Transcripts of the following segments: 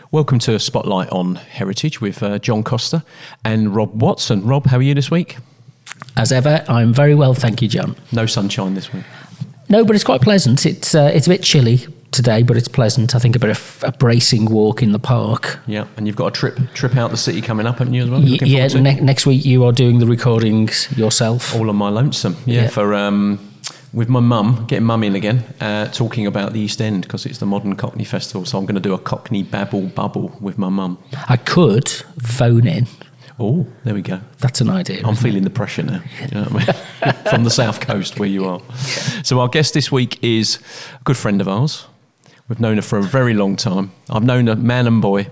Welcome to Spotlight on Heritage with John Costa and Rob Watson. Rob, how are you this week? As ever, I'm very well, thank you, John. No sunshine this week? No, but it's quite pleasant. It's a bit chilly today, but it's pleasant. I think a bit of a bracing walk in the park. Yeah, and you've got a trip out the city coming up, haven't you, as well? Yeah, next week you are doing the recordings yourself. All on my lonesome, yeah. For with my mum, getting mum in again, talking about the East End, because it's the Modern Cockney Festival, so I'm going to do a Cockney babble bubble with my mum. I could phone in. Oh, there we go. That's an idea. I'm feeling the pressure now. You know what I mean? From the south coast where you are. Yeah. So our guest this week is a good friend of ours. We've known her for a very long time. I've known her, man and boy,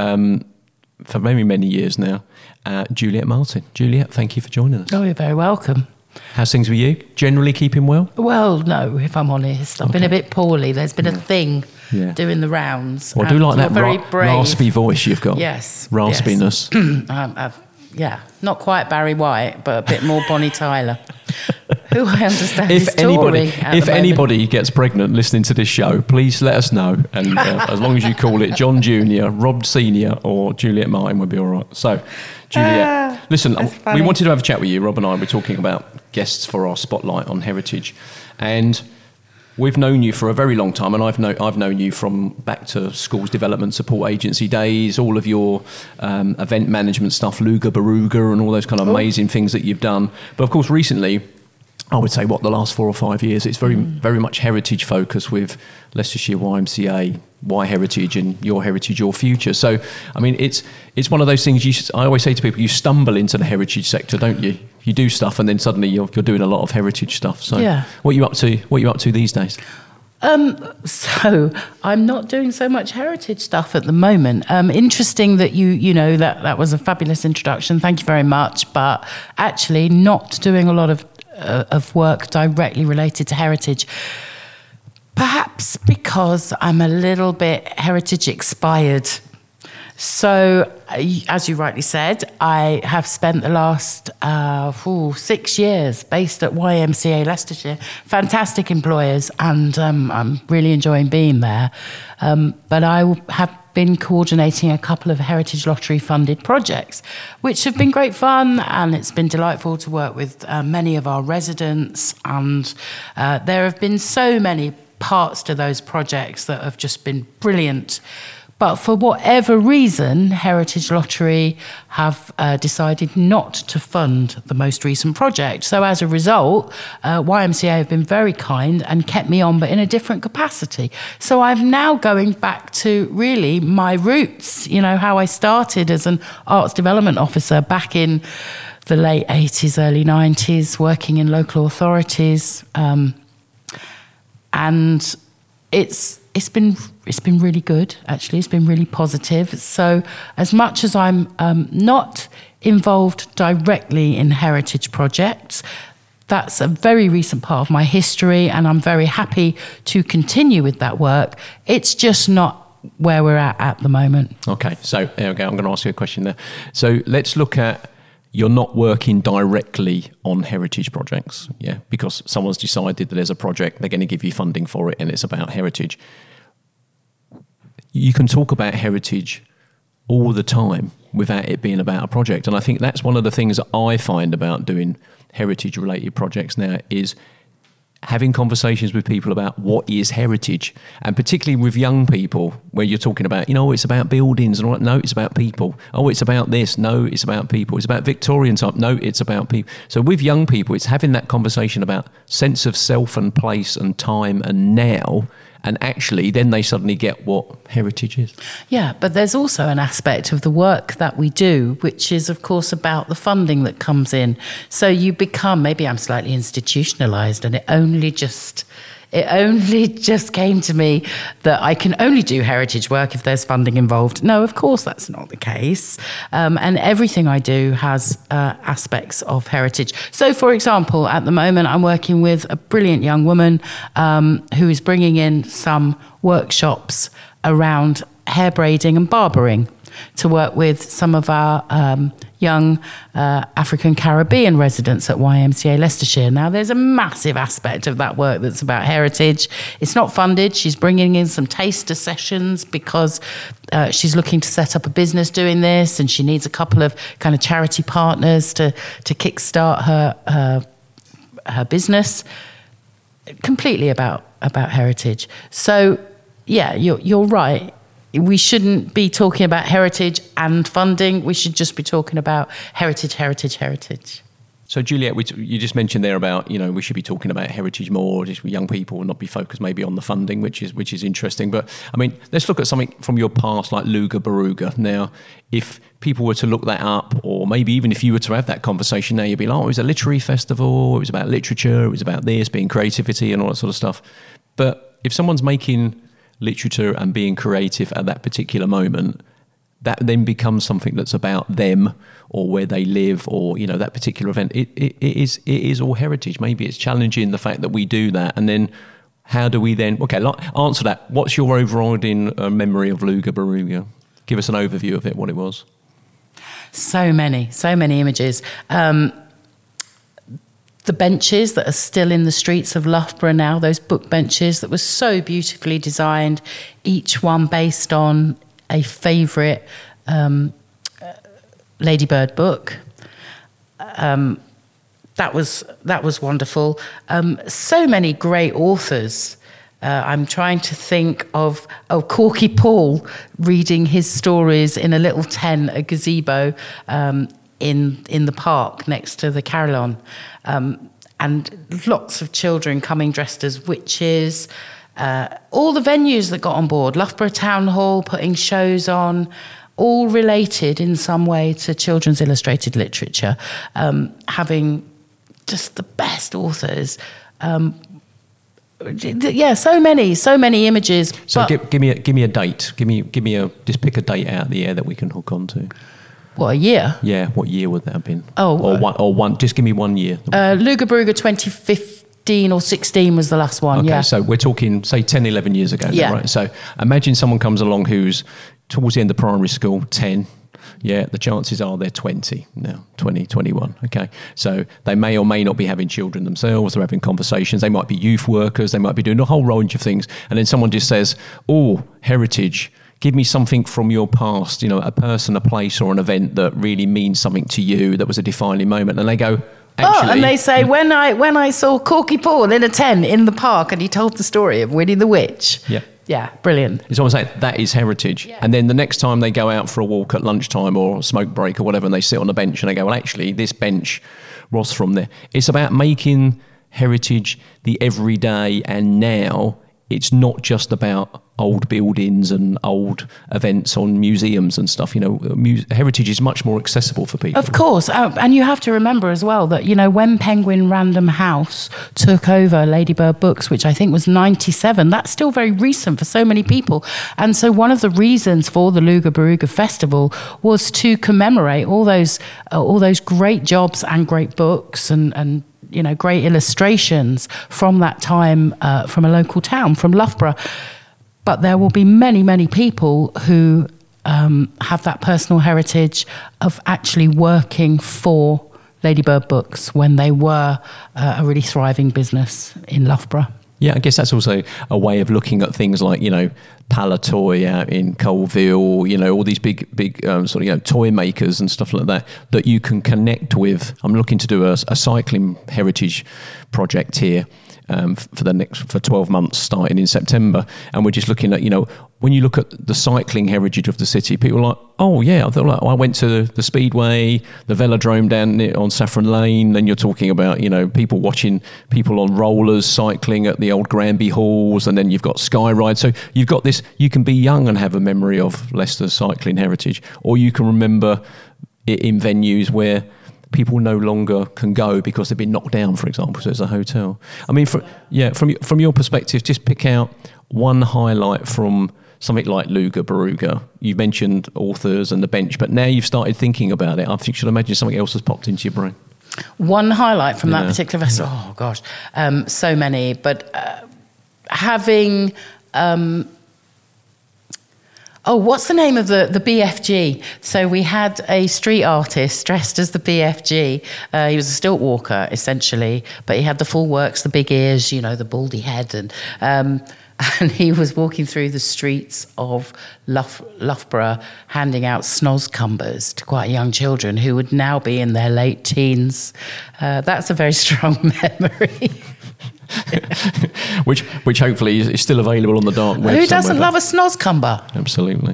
for many years now. Juliet Martin. Juliet, thank you for joining us. Oh, you're very welcome. How's things with you? Generally keeping well? Well, no, if I'm honest. I've been a bit poorly. There's been a thing doing the rounds. Well, I do like that raspy voice you've got. Yes. Raspiness. Yes. Not quite Barry White, but a bit more Bonnie Tyler. Who I understand if anybody gets pregnant listening to this show, please let us know. And as long as you call it John Jr., Rob Sr. or Juliet Martin, we'll be all right. So, Juliet, listen, we wanted to have a chat with you. Rob and I were talking about guests for our Spotlight on Heritage. And we've known you for a very long time, and I've known you from back to Schools Development Support Agency days, all of your event management stuff, Luga Baruga, and all those kind of amazing things that you've done. But of course, recently, I would say, the last 4 or 5 years, it's very much heritage focused with Leicestershire YMCA, Why Heritage, and Your Heritage, Your Future. So, I mean, it's one of those things. I always say to people, you stumble into the heritage sector, don't you? You do stuff, and then suddenly you're doing a lot of heritage stuff. So, what are you up to? What are you up to these days? So I'm not doing so much heritage stuff at the moment. Interesting that you know that was a fabulous introduction. Thank you very much. But actually, not doing a lot of work directly related to heritage. Perhaps because I'm a little bit heritage expired. So, as you rightly said, I have spent the last 6 years based at YMCA Leicestershire. Fantastic employers, and I'm really enjoying being there. But I have been coordinating a couple of Heritage Lottery funded projects, which have been great fun, and it's been delightful to work with many of our residents. And there have been so many parts to those projects that have just been brilliant. But for whatever reason, Heritage Lottery have decided not to fund the most recent project. So as a result, YMCA have been very kind and kept me on, but in a different capacity. So I'm now going back to really my roots, how I started as an arts development officer back in the late 80s, early 90s, working in local authorities. And it's been really good, actually. It's been really positive. So as much as I'm not involved directly in heritage projects, that's a very recent part of my history, and I'm very happy to continue with that work. It's just not where we're at the moment. Okay, so there we go. I'm going to ask you a question there. So let's look at, you're not working directly on heritage projects, because someone's decided that there's a project, they're going to give you funding for it, and it's about heritage. You can talk about heritage all the time without it being about a project. And I think that's one of the things that I find about doing heritage-related projects now is having conversations with people about what is heritage, and particularly with young people, where you're talking about, it's about buildings and all that. No, it's about people. Oh, it's about this. No, it's about people. It's about Victorian type. No, it's about people. So with young people, it's having that conversation about sense of self and place and time and now. And actually, then they suddenly get what heritage is. Yeah, but there's also an aspect of the work that we do, which is, of course, about the funding that comes in. So you become, maybe I'm slightly institutionalised, and it only just came to me that I can only do heritage work if there's funding involved. No, of course, that's not the case. And everything I do has aspects of heritage. So, for example, at the moment, I'm working with a brilliant young woman who is bringing in some workshops around hair braiding and barbering. to work with some of our young African Caribbean residents at YMCA Leicestershire. Now, there's a massive aspect of that work that's about heritage. It's not funded. She's bringing in some taster sessions because she's looking to set up a business doing this, and she needs a couple of kind of charity partners to kickstart her business. Completely about heritage. So, yeah, you're right. We shouldn't be talking about heritage and funding. We should just be talking about heritage. So, Juliet, you just mentioned there about, we should be talking about heritage more, just with young people, and not be focused maybe on the funding, which is interesting. But, I mean, let's look at something from your past, like Luga Baruga. Now, if people were to look that up, or maybe even if you were to have that conversation now, you'd be like, it was a literary festival, it was about literature, it was about this, being creativity and all that sort of stuff. But if someone's making literature and being creative at that particular moment, that then becomes something that's about them or where they live, or that particular event. It is all heritage. Maybe it's challenging the fact that we do that, and then how do we then answer that? What's your overriding memory of Luga Baruga? Give us an overview of it, what it was. So many images. The benches that are still in the streets of Loughborough now, those book benches that were so beautifully designed, each one based on a favourite Ladybird book. That was wonderful. So many great authors. I'm trying to think of Corky Paul reading his stories in a little tent, a gazebo, in the park next to the Carillon. And lots of children coming dressed as witches. All the venues that got on board, Loughborough Town Hall putting shows on, all related in some way to children's illustrated literature, having just the best authors. Yeah, so many images. So give me a date. Just pick a date out of the air that we can hook onto. What, a year? Yeah, what year would that have been? Oh, one. Just give me 1 year. Luga Baruga 2015 or 16 was the last one. Okay, yeah. So we're talking, say, 10, 11 years ago. Yeah. Right? So imagine someone comes along who's towards the end of primary school, 10. Yeah, the chances are they're 20 now, 20, 21. Okay, so they may or may not be having children themselves. They're having conversations. They might be youth workers. They might be doing a whole range of things. And then someone just says, "Oh, heritage. Give me something from your past, a person, a place, or an event that really means something to you, that was a defining moment." And they go, actually... and they say, when I saw Corky Paul in a tent in the park and he told the story of Winnie the Witch. Yeah. Yeah, brilliant. It's almost like that is heritage. Yeah. And then the next time they go out for a walk at lunchtime or a smoke break or whatever, and they sit on a bench and they go, well, actually, this bench was from there. It's about making heritage the everyday and now. It's not just about old buildings and old events on museums and stuff. Heritage is much more accessible for people. Of course. And you have to remember as well that, when Penguin Random House took over Ladybird Books, which I think was 97, that's still very recent for so many people. And so one of the reasons for the Luga Baruga Festival was to commemorate all those great jobs and great books and great illustrations from that time, from a local town, from Loughborough. But there will be many, many people who have that personal heritage of actually working for Ladybird Books when they were a really thriving business in Loughborough. Yeah, I guess that's also a way of looking at things like, Palatoy out in Colville, all these big toy makers and stuff like that you can connect with. I'm looking to do a cycling heritage project here for 12 months starting in September. And we're just looking at, when you look at the cycling heritage of the city, people are like, oh yeah, I went to the Speedway, the Velodrome down on Saffron Lane, and you're talking about, people watching people on rollers cycling at the old Granby Halls, and then you've got Sky Ride. So you've got this, you can be young and have a memory of Leicester's cycling heritage, or you can remember it in venues where people no longer can go because they've been knocked down, for example, so it's a hotel. I mean, from your perspective, just pick out one highlight from something like Luga Baruga. You've mentioned authors and the bench, but now you've started thinking about it. I think you should imagine something else has popped into your brain. One highlight from that particular festival? Oh, gosh. So many. But having... what's the name of the BFG? So we had a street artist dressed as the BFG. He was a stilt walker, essentially, but he had the full works, the big ears, the baldy head. And he was walking through the streets of Loughborough handing out snozcumbers to quite young children who would now be in their late teens. That's a very strong memory. which hopefully is still available on the dark web. Who doesn't love a snozcumber? Absolutely.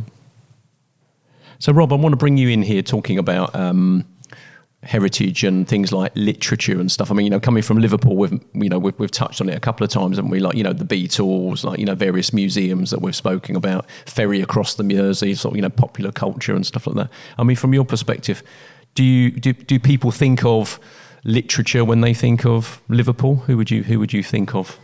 So, Rob, I want to bring you in here talking about heritage and things like literature and stuff. I mean, coming from Liverpool, we've touched on it a couple of times, haven't we? Like, the Beatles, like, various museums that we've spoken about, ferry across the Mersey, sort of, popular culture and stuff like that. I mean, from your perspective, do people think of literature when they think of Liverpool? Who would you think of?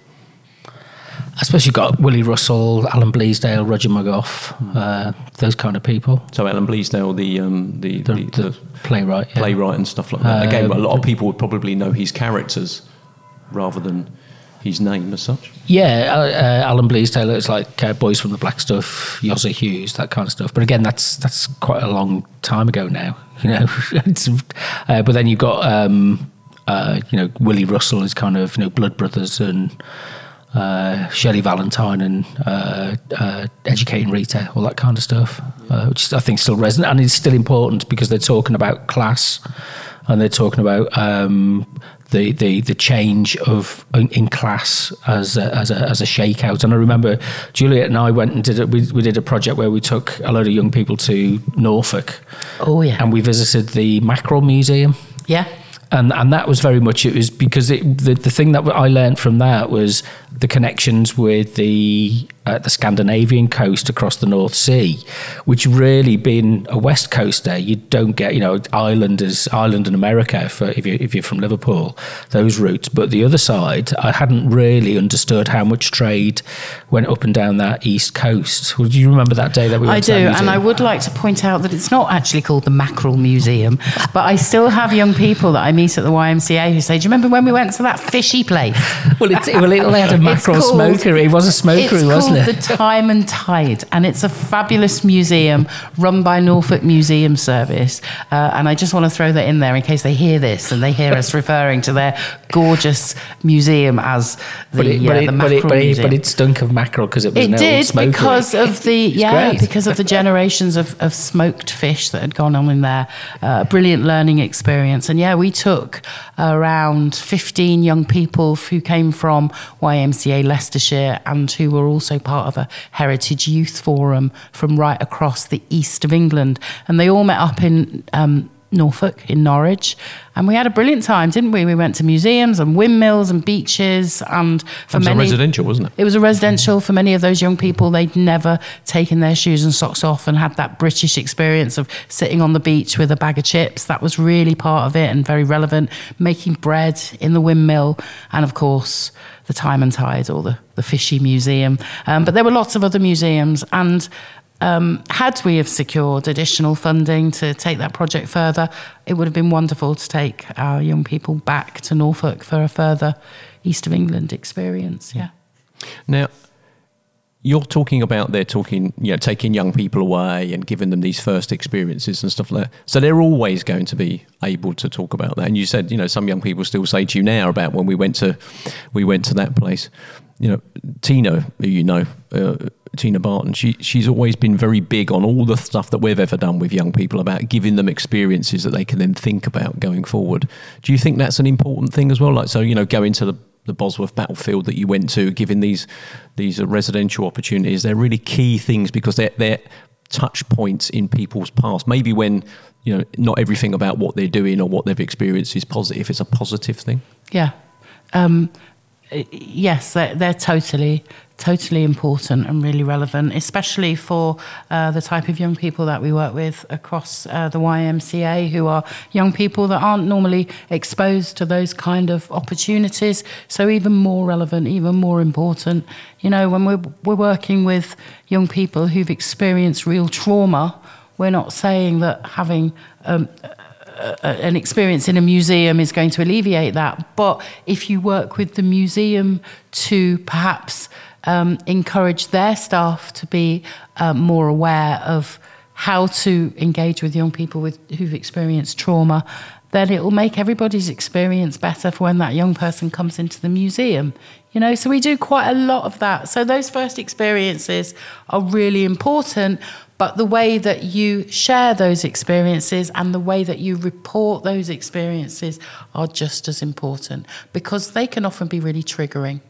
I suppose you've got Willie Russell, Alan Bleasdale, Roger McGough, those kind of people. So Alan Bleasdale, the playwright, playwright and stuff like that. Again, a lot of people would probably know his characters rather than his name as such. Yeah, Alan Bleasdale, it's like Boys from the Black Stuff, Yozza Hughes, that kind of stuff. But again, that's quite a long time ago now, but then you've got Willie Russell is kind of Blood Brothers and Shelley Valentine and Educating Rita, all that kind of stuff, which I think still resonant and is still important because they're talking about class and they're talking about the change in class as a shakeout. And I remember Juliet and I went and we did a project where we took a load of young people to Norfolk. Oh yeah, and we visited the Mackerel Museum. Yeah. And that was very much, it was because the thing that I learned from that was the connections with the Scandinavian coast across the North Sea, which really being a West Coaster, you don't get, Ireland and America if you're from Liverpool, those routes. But the other side, I hadn't really understood how much trade went up and down that East Coast. Do you remember that day that we went to that museum? And I would like to point out that it's not actually called the Mackerel Museum, but I still have young people that I meet at the YMCA who say, do you remember when we went to that fishy place? Well, it had a mackerel smoker. It was a smokery, wasn't it? It's called the Time and Tide, and it's a fabulous museum run by Norfolk Museum Service. And I just want to throw that in there in case they hear this and they hear us referring to their gorgeous museum as the Mackerel Museum. But it stunk of mackerel because it was an old smokery. Because of because of the generations of smoked fish that had gone on in there. Brilliant learning experience. And we took around 15 young people who came from YMCA Leicestershire and who were also part of a Heritage Youth Forum from right across the east of England. And they all met up in Norfolk, in Norwich. And we had a brilliant time, didn't we? We went to museums and windmills and beaches. And it was a residential, wasn't it? It was a residential. For many of those young people, they'd never taken their shoes and socks off and had that British experience of sitting on the beach with a bag of chips. That was really part of it and very relevant. Making bread in the windmill. And of course, the Time and Tide, or the Fishy Museum. But there were lots of other museums. And had we have secured additional funding to take that project further, it would have been wonderful to take our young people back to Norfolk for a further East of England experience. Yeah. Now, you're talking about taking young people away and giving them these first experiences and stuff like that. So they're always going to be able to talk about that. And you said, some young people still say to you now about when we went to that place. Tina, Tina Barton, she's always been very big on all the stuff that we've ever done with young people about giving them experiences that they can then think about going forward. Do you think that's an important thing as well? Like, so, going to the Bosworth battlefield that you went to, giving these residential opportunities, they're really key things because they're touch points in people's past. Maybe when, not everything about what they're doing or what they've experienced is positive, it's a positive thing. Yeah. Yes, they're totally important and really relevant, especially for the type of young people that we work with across the YMCA, who are young people that aren't normally exposed to those kind of opportunities. So even more relevant, even more important. When we're working with young people who've experienced real trauma, we're not saying that having an experience in a museum is going to alleviate that. But if you work with the museum to perhaps encourage their staff to be more aware of how to engage with young people who've experienced trauma, then it will make everybody's experience better for when that young person comes into the museum. You know, so we do quite a lot of that. So those first experiences are really important, but the way that you share those experiences and the way that you report those experiences are just as important, because they can often be really triggering.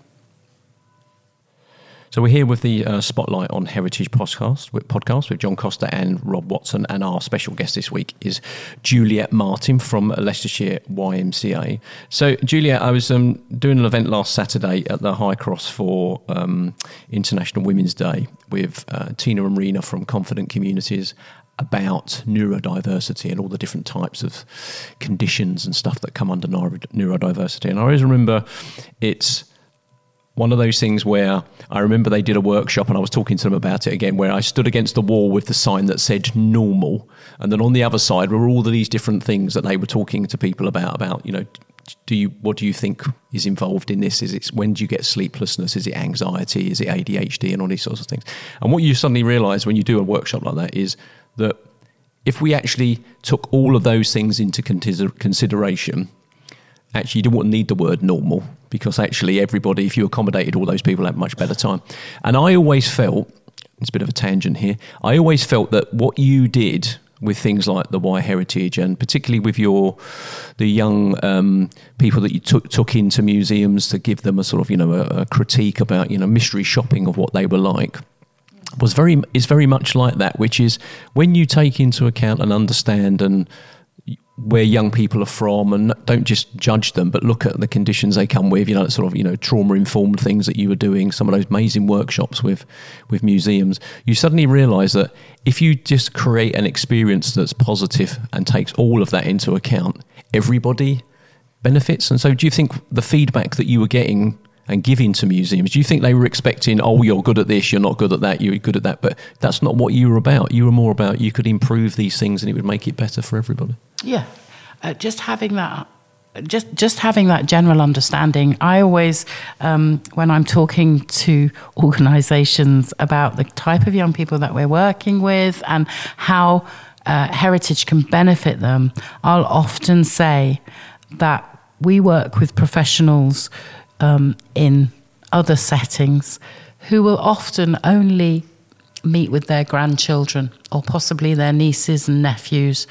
So we're here with the Spotlight on Heritage podcast with John Costa and Rob Watson, and our special guest this week is Juliet Martin from Leicestershire YMCA. So Juliet, I was doing an event last Saturday at the High Cross for International Women's Day with Tina and Rena from Confident Communities about neurodiversity and all the different types of conditions and stuff that come under neurodiversity. And I always remember it's one of those things where I remember they did a workshop and I was talking to them about it again, where I stood against the wall with the sign that said normal. And then on the other side were all of these different things that they were talking to people about, you know, what do you think is involved in this? When do you get sleeplessness? Is it anxiety? Is it ADHD? And all these sorts of things. And what you suddenly realise when you do a workshop like that is that if we actually took all of those things into consideration, actually you wouldn't need the word normal, because actually everybody, if you accommodated all those people, had a much better time. And I always felt, it's a bit of a tangent here, I always felt that what you did with things like the Y Heritage, and particularly with the young people that you took into museums to give them a sort of, you know, a critique about, you know, mystery shopping of what they were like, is very much like that, which is when you take into account and understand and where young people are from, and don't just judge them, but look at the conditions they come with, you know, sort of, you know, trauma-informed things that you were doing, some of those amazing workshops with museums, you suddenly realise that if you just create an experience that's positive and takes all of that into account, everybody benefits. And so do you think the feedback that you were getting and giving to museums, do you think they were expecting, oh, you're good at this, you're not good at that, you're good at that? But that's not what you were about. You were more about you could improve these things and it would make it better for everybody. Yeah, just having that general understanding. I always, when I'm talking to organisations about the type of young people that we're working with and how heritage can benefit them, I'll often say that we work with professionals in other settings who will often only meet with their grandchildren or possibly their nieces and nephews,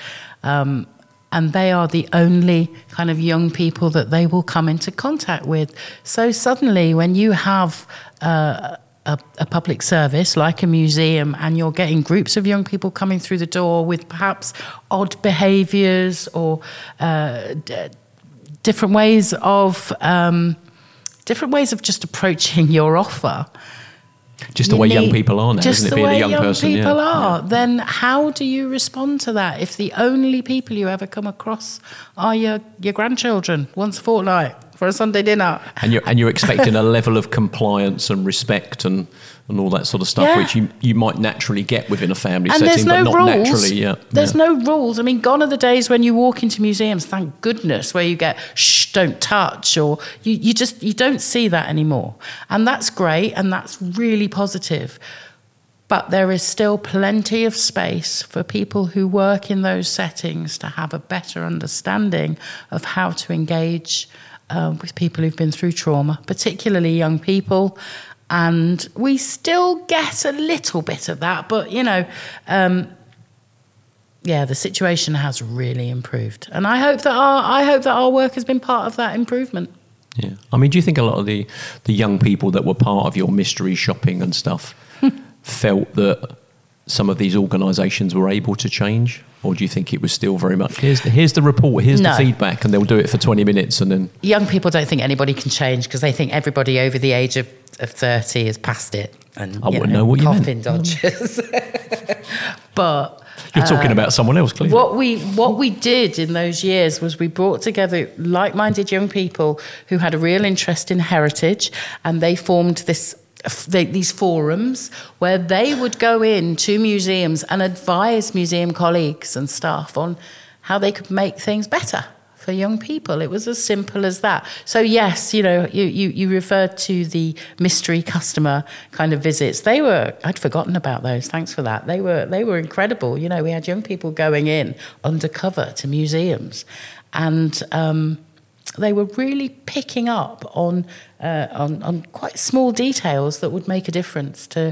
and they are the only kind of young people that they will come into contact with. So suddenly when you have a public service like a museum and you're getting groups of young people coming through the door with perhaps odd behaviours or different ways of just approaching your offer. Just the way young people are now, isn't it? Being a young person. Just the way young people are. Then how do you respond to that if the only people you ever come across are your grandchildren once a fortnight for a Sunday dinner? And you're expecting a level of compliance and respect and all that sort of stuff, which you might naturally get within a family setting, but not naturally. There's no rules. I mean, gone are the days when you walk into museums, thank goodness, where you get, shh, don't touch, or you don't see that anymore. And that's great, and that's really positive. But there is still plenty of space for people who work in those settings to have a better understanding of how to engage with people who've been through trauma, particularly young people. And we still get a little bit of that, but, you know, the situation has really improved. And I hope that our work has been part of that improvement. Yeah. I mean, do you think a lot of the young people that were part of your mystery shopping and stuff felt that some of these organisations were able to change? Or do you think it was still very much, here's the report, here's the feedback, and they'll do it for 20 minutes and then... Young people don't think anybody can change because they think everybody over the age of 30 has passed it. And, I wouldn't know what you meant. Coffin dodgers. But... You're talking about someone else, clearly. What we did in those years was we brought together like-minded young people who had a real interest in heritage, and they formed these forums where they would go into museums and advise museum colleagues and staff on how they could make things better for young people. It was as simple as that. So yes, you referred to the mystery customer kind of visits. I'd forgotten about those. Thanks for that. They were incredible. We had young people going in undercover to museums, and they were really picking up on quite small details that would make a difference to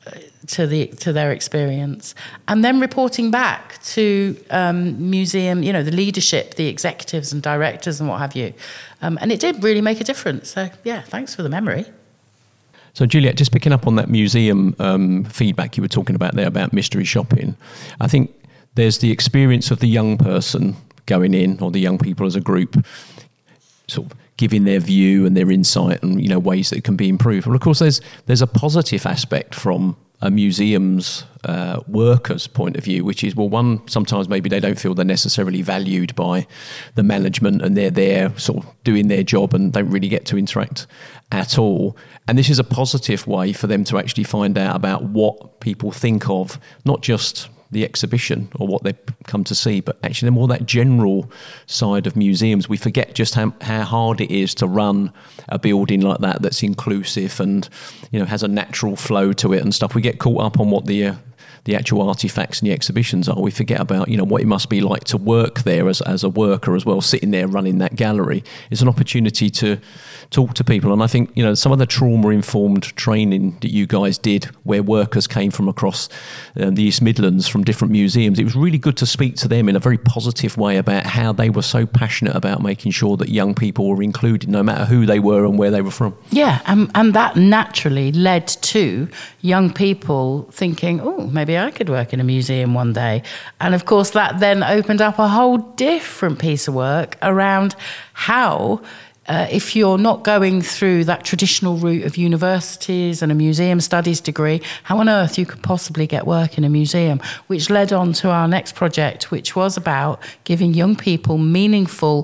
their experience, and then reporting back to museum, the leadership, the executives and directors and what have you, and it did really make a difference. So yeah, thanks for the memory. So Juliet, just picking up on that museum feedback you were talking about there about mystery shopping, I think there's the experience of the young person going in, or the young people as a group, sort of giving their view and their insight and ways that it can be improved. Well, of course, there's a positive aspect from a museum's workers' point of view, which is, well, one, sometimes maybe they don't feel they're necessarily valued by the management, and they're there sort of doing their job and don't really get to interact at all. And this is a positive way for them to actually find out about what people think of, not just the exhibition or what they've come to see, but actually more that general side of museums. We forget just how hard it is to run a building like that that's inclusive and has a natural flow to it and stuff. We get caught up on what the actual artifacts and the exhibitions are. We forget about what it must be like to work there as a worker as well, sitting there running that gallery. It's an opportunity to talk to people, and I think some of the trauma-informed training that you guys did, where workers came from across the East Midlands from different museums, it was really good to speak to them in a very positive way about how they were so passionate about making sure that young people were included, no matter who they were and where they were from. Yeah, and that naturally led to young people thinking, oh, maybe I could work in a museum one day. And of course, that then opened up a whole different piece of work around how, if you're not going through that traditional route of universities and a museum studies degree, how on earth you could possibly get work in a museum, which led on to our next project, which was about giving young people meaningful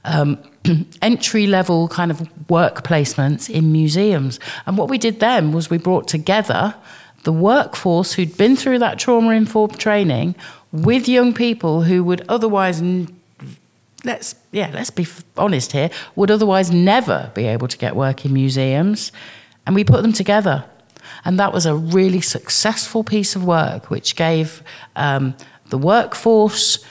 entry-level kind of work placements in museums. And what we did then was we brought together the workforce who'd been through that trauma-informed training with young people who would otherwise, let's be honest here, would otherwise never be able to get work in museums. And we put them together. And that was a really successful piece of work, which gave the workforce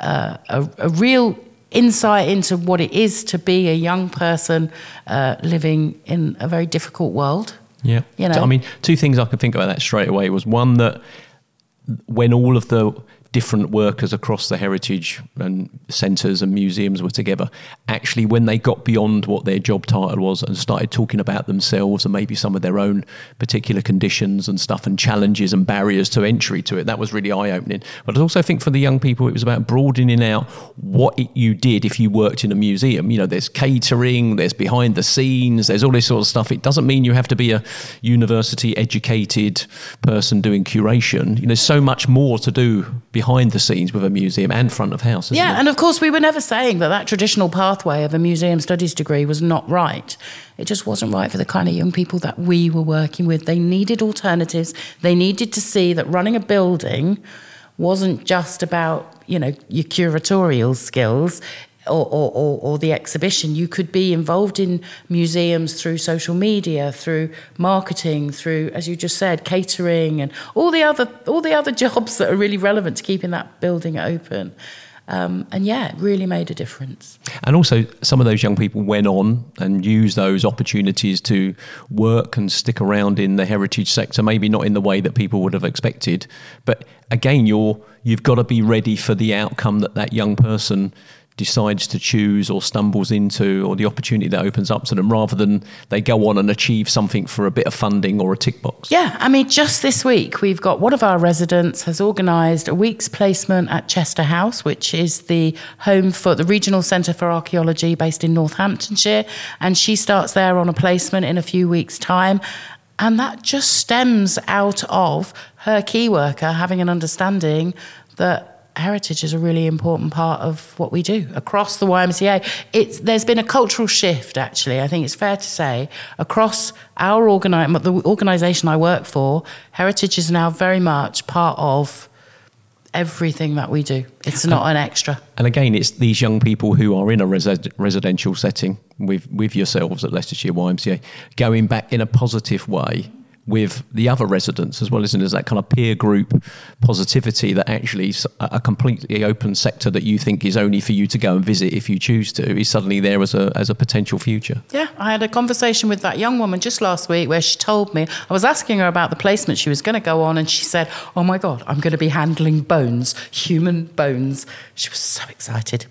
a real insight into what it is to be a young person living in a very difficult world. Yeah. I mean, two things I can think about that straight away was, one, that when all of the different workers across the heritage and centres and museums were together, actually when they got beyond what their job title was and started talking about themselves and maybe some of their own particular conditions and stuff and challenges and barriers to entry to it, that was really eye-opening. But I also think for the young people, it was about broadening out what you did if you worked in a museum. There's catering, there's behind the scenes, there's all this sort of stuff. It doesn't mean you have to be a university educated person doing curation. There's so much more to do behind the scenes with a museum and front of house. Yeah, and of course we were never saying that traditional pathway of a museum studies degree was not right. It just wasn't right for the kind of young people that we were working with. They needed alternatives. They needed to see that running a building wasn't just about, your curatorial skills or the exhibition. You could be involved in museums through social media, through marketing, through, as you just said, catering, and all the other jobs that are really relevant to keeping that building open. And it really made a difference. And also, some of those young people went on and used those opportunities to work and stick around in the heritage sector, maybe not in the way that people would have expected. But again, you've got to be ready for the outcome that young person decides to choose or stumbles into, or the opportunity that opens up to them, rather than they go on and achieve something for a bit of funding or a tick box. Yeah, I mean, just this week, we've got one of our residents has organised a week's placement at Chester House, which is the home for the Regional Centre for Archaeology based in Northamptonshire. And she starts there on a placement in a few weeks' time. And that just stems out of her key worker having an understanding that heritage is a really important part of what we do across the YMCA. There's been a cultural shift, actually, I think it's fair to say, across the organisation I work for. Heritage is now very much part of everything that we do. It's not an extra. And again, it's these young people who are in a residential setting with yourselves at Leicestershire YMCA, going back in a positive way with the other residents as well, isn't it? There's that kind of peer group positivity that actually is a completely open sector that you think is only for you to go and visit if you choose to, is suddenly there as a potential future. Yeah, I had a conversation with that young woman just last week where she told me, I was asking her about the placement she was going to go on, and she said, oh my God, I'm going to be handling bones, human bones. She was so excited.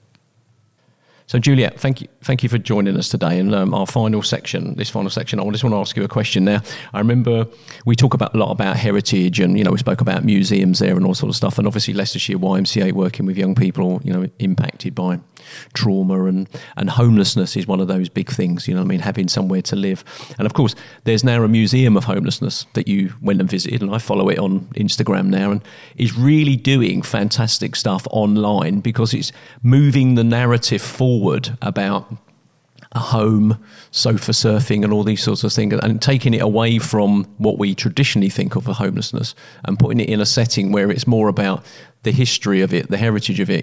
So Juliet, thank you for joining us today. And this final section, I just want to ask you a question now. I remember we talk a lot about heritage, and we spoke about museums there and all sorts of stuff. And obviously Leicestershire YMCA working with young people, impacted by trauma and homelessness is one of those big things. Having somewhere to live. And of course, there's now a museum of homelessness that you went and visited, and I follow it on Instagram now, and is really doing fantastic stuff online because it's moving the narrative forward about a home, sofa surfing and all these sorts of things, and taking it away from what we traditionally think of as homelessness and putting it in a setting where it's more about the history of it, the heritage of it,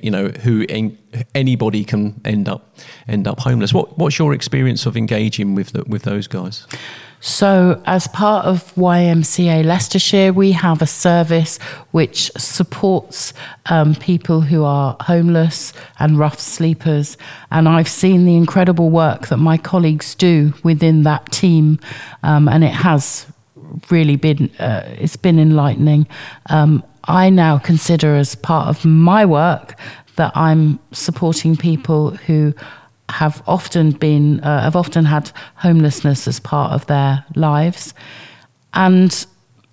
anybody can end up homeless. What's your experience of engaging with those guys? So as part of YMCA Leicestershire, we have a service which supports people who are homeless and rough sleepers. And I've seen the incredible work that my colleagues do within that team. And it has really been, it's been enlightening. I now consider as part of my work that I'm supporting people who have often had homelessness as part of their lives. And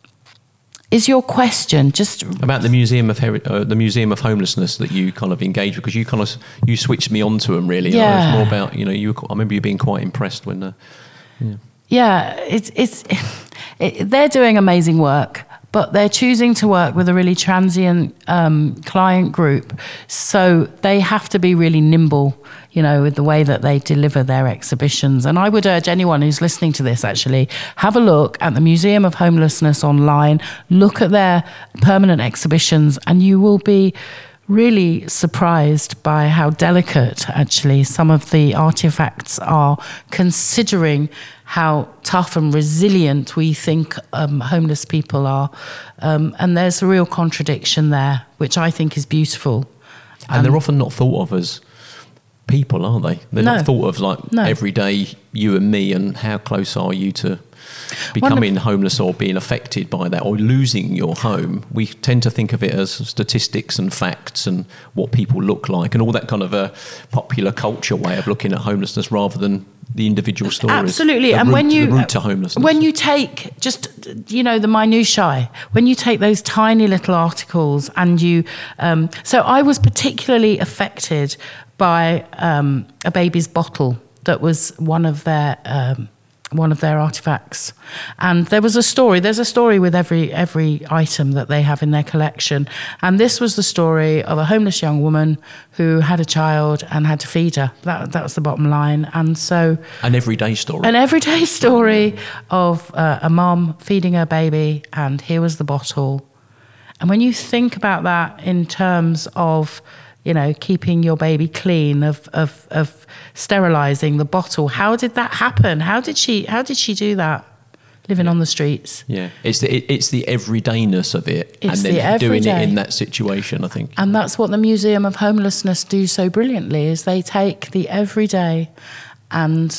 is your question just about the Museum of Homelessness that you kind of engage with? Because you switched me onto them really. Yeah. It was more about I remember you being quite impressed when. They're doing amazing work, but they're choosing to work with a really transient client group, so they have to be really nimble, with the way that they deliver their exhibitions. And I would urge anyone who's listening to this, actually, have a look at the Museum of Homelessness online, look at their permanent exhibitions, and you will be really surprised by how delicate, actually, some of the artifacts are, considering how tough and resilient we think homeless people are. And there's a real contradiction there, which I think is beautiful. And they're often not thought of as people, are they? They're not thought of like everyday you and me, and how close are you to becoming homeless or being affected by that or losing your home. We tend to think of it as statistics and facts and what people look like and all that kind of a popular culture way of looking at homelessness rather than the individual stories. Absolutely. And the route to homelessness. When you take just, the minutiae, when you take those tiny little articles and you... so I was particularly affected by a baby's bottle that was one of their artifacts. And there's a story with every item that they have in their collection. And this was the story of a homeless young woman who had a child and had to feed her. That was the bottom line. And so... An everyday story of a mom feeding her baby, and here was the bottle. And when you think about that in terms of... keeping your baby clean, of sterilising the bottle. How did that happen? How did she do that? Living on the streets. Yeah, it's the everydayness of it, and then doing it in that situation, I think. And that's what the Museum of Homelessness do so brilliantly, is they take the everyday and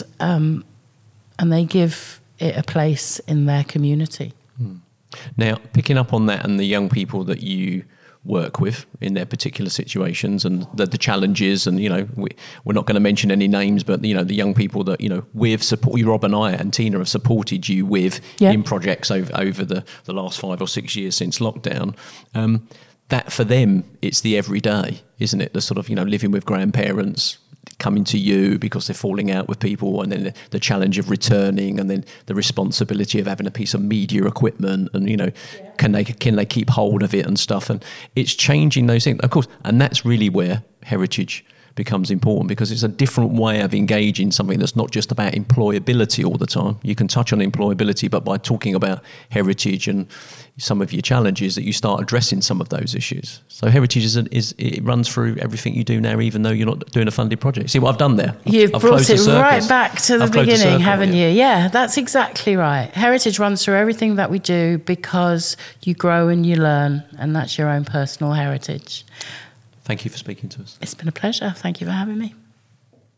they give it a place in their community. Now, picking up on that and the young people that you work with in their particular situations and the challenges, and we're not going to mention any names, but the young people that we've supported, Rob and I and Tina have supported you with in projects over the last 5 or 6 years since lockdown. That for them, it's the everyday, isn't it? The sort of living with grandparents, coming to you because they're falling out with people, and then the challenge of returning, and then the responsibility of having a piece of media equipment, and can they keep hold of it and stuff, and it's changing those things, of course. And that's really where heritage becomes important, because it's a different way of engaging something that's not just about employability all the time. You can touch on employability, but by talking about heritage and some of your challenges, that you start addressing some of those issues. So heritage it runs through everything you do now, even though you're not doing a funded project. See what I've done there? You've I've brought closed the it circus. right back to the I've closed the beginning, circle, haven't you? Yeah, that's exactly right. Heritage runs through everything that we do because you grow and you learn, and that's your own personal heritage. Thank you for speaking to us. It's been a pleasure. Thank you for having me.